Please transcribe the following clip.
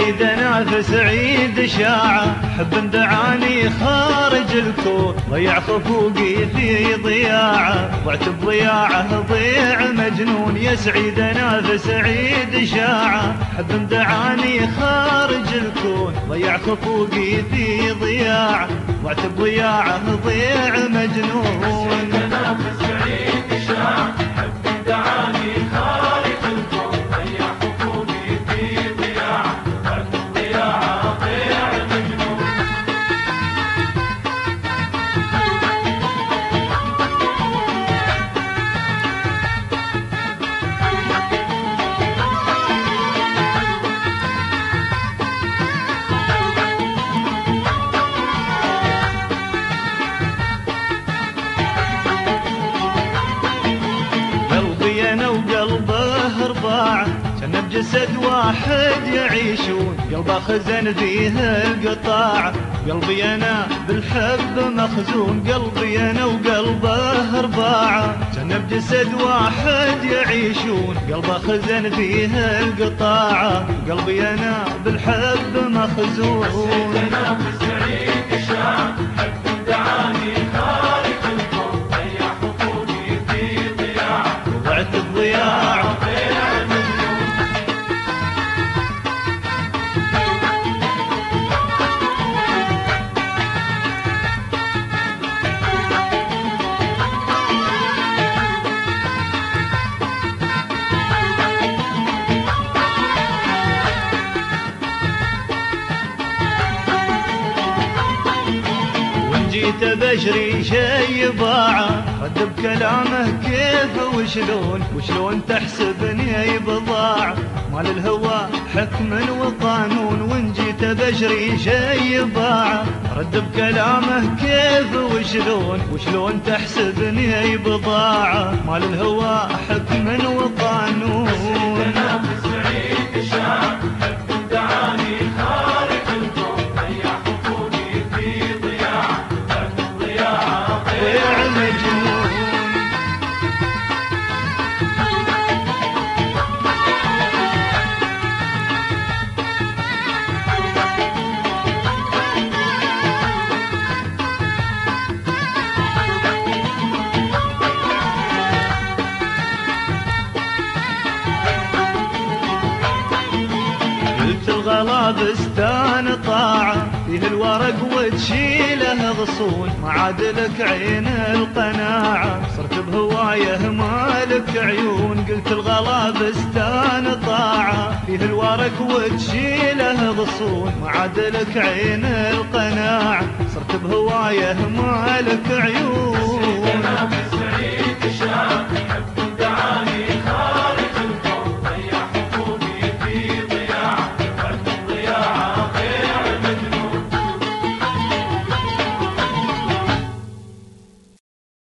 سعيد انافس عيد شاعة، حب دعاني خارج الكون، ضيع خفوقي في ضياعة، ضعت بضياعه ضيع مجنون. يا سعيد انافس عيد شاعة، حب دعاني خارج الكون، ضيع خفوقي في ضياعة، ضعت بضياعه ضيع مجنون. كان بجسد واحد يعيشون، قلبه خزن فيه القطاع، قلبي انا بالحب مخزون، قلبي انا وقلبه رباعه. كان بجسد واحد يعيشون، قلبه خزن فيه القطاع، قلبي انا بالحب مخزون. ضعت الضياع جيت بشري شي باعه، رد بكلامه كيف وشلون تحسبني بضاعه، مال الهوى حكم وقانون. وان جيت بشري شي باعه، رد بكلامه كيف وشلون تحسبني بضاعه، مال الهوى حكم وقانون. الغلا بستان طاعة، فيه الورق وتشيله غصون، ما عاد لك عين القناعة، صرت بهوايه مالك عيون. قلت الغلا بستان طاعة، فيه الورق وتشيله غصون، ما عاد لك عين القناعة، صرت بهوايه مالك عيون.